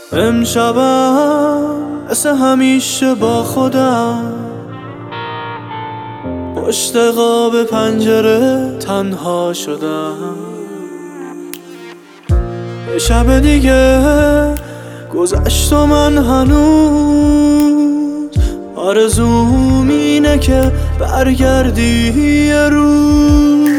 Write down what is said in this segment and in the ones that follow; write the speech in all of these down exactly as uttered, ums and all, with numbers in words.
امشبم مثل همیشه با خودم پشت قاب پنجره تنها شدم. یه شب دیگه گذشت و من هنوز آرزوم اینه که برگردی یه روز.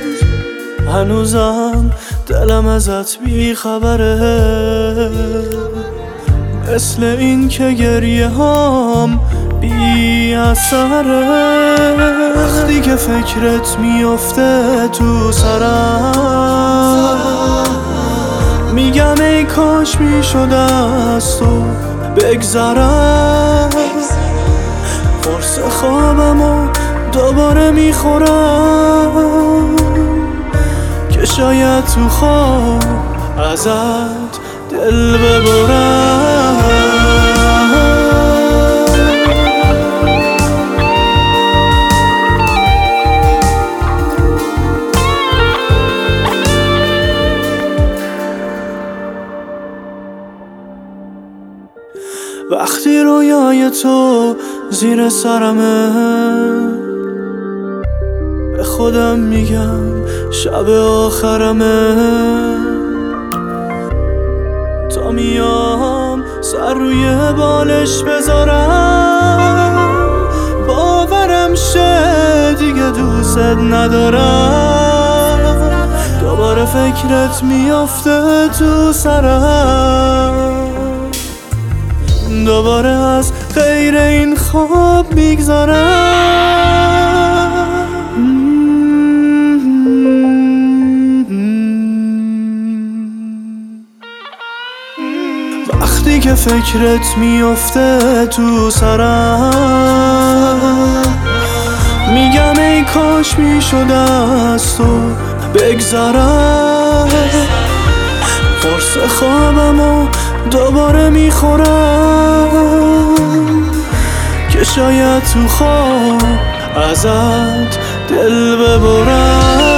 هنوزم دلم ازت بیخبره، مثل این که گریه هام بی اثره. وقتی که فکرت میفته تو سرم میگم ای کاش میشد از تو بگذرم. قرص خوابمو دوباره میخورم که شاید تو خواب ازت دل ببرم. وقتی رویای تو زیر سرمه به خودم میگم شب آخرمه. تا میام سر روی بالش بذارم باورم شه دیگه دوست ندارم. دوباره فکرت میافته تو سرم، دوباره از غیر این خواب میگذارم. وقتی که فکرت میفته تو سرم میگم ای کاش میشد از تو بگذرم. قرص خوابمو دوباره میخورم که شاید تو خواب ازت دل ببرم.